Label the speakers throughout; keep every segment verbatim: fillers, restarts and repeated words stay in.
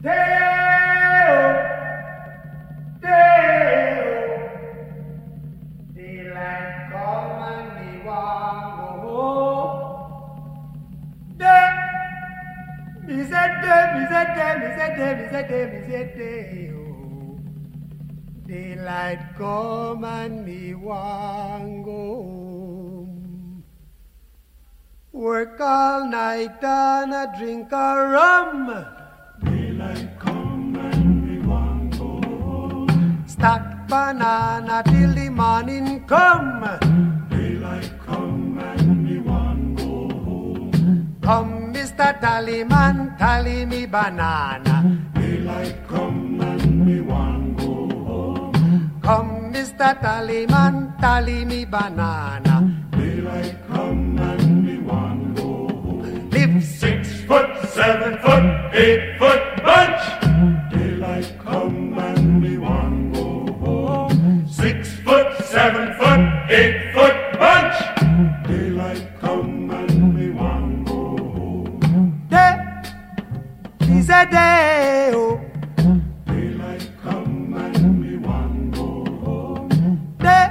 Speaker 1: Day-o, day-o, daylight come and me want go home. Day, me say day, me say day, me say day, me say day, me say day-o. Daylight come and me want go home. Work all night and a drink a rum.
Speaker 2: Daylight come and we want go home.
Speaker 1: Stack banana till the morning come.
Speaker 2: Daylight come and we want go home.
Speaker 1: Come, Mister Tallyman, tally me banana.
Speaker 2: Daylight come and we want go home.
Speaker 1: Come, Mister Tallyman, tally me banana.
Speaker 2: Daylight come and we want go home.
Speaker 1: Live
Speaker 2: Six foot, seven foot, eight foot bunch. Daylight come and we want go home. Six foot, seven foot, eight foot bunch. Daylight come and we want go home.
Speaker 1: day, is a day, oh.
Speaker 2: Daylight come and we want go home.
Speaker 1: Day,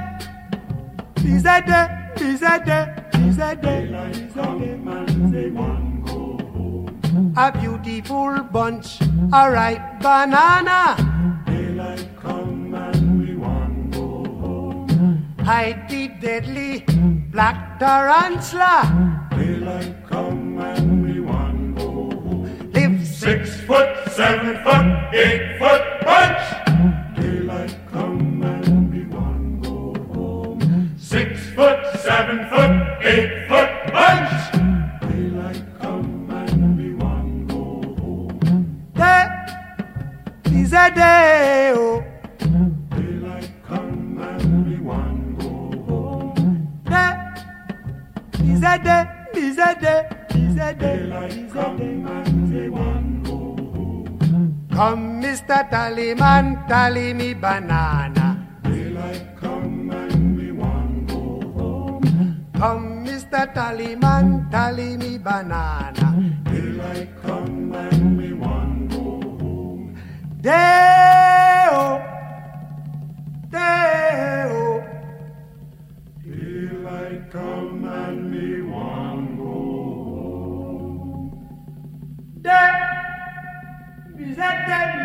Speaker 1: is a day, is a day, is a day,
Speaker 2: Daylight
Speaker 1: is a
Speaker 2: come
Speaker 1: day.
Speaker 2: and we want go home.
Speaker 1: A beautiful bunch, a ripe banana.
Speaker 2: Daylight come and we want go home.
Speaker 1: Hide the deadly black tarantula.
Speaker 2: Daylight come and we want go home.
Speaker 1: Live
Speaker 2: Six foot, seven foot, eight foot bunch. Daylight come and we want go home. Six foot, seven foot, eight foot bunch. Daylight come and we want go home.
Speaker 1: day, is a day, oh.
Speaker 2: Daylight come and we want go home.
Speaker 1: Day, is a day, is a day, is a day,
Speaker 2: Daylight
Speaker 1: is a
Speaker 2: come
Speaker 1: day.
Speaker 2: and we want go home.
Speaker 1: Come, Mister Tallyman, tally me banana.
Speaker 2: Daylight come and we want go home.
Speaker 1: Come, Mister Tallyman, tally me banana.
Speaker 2: Daylight come and we want go home.
Speaker 1: Day-o, day-o,
Speaker 2: Daylight come and we want go home.
Speaker 1: day, is a day,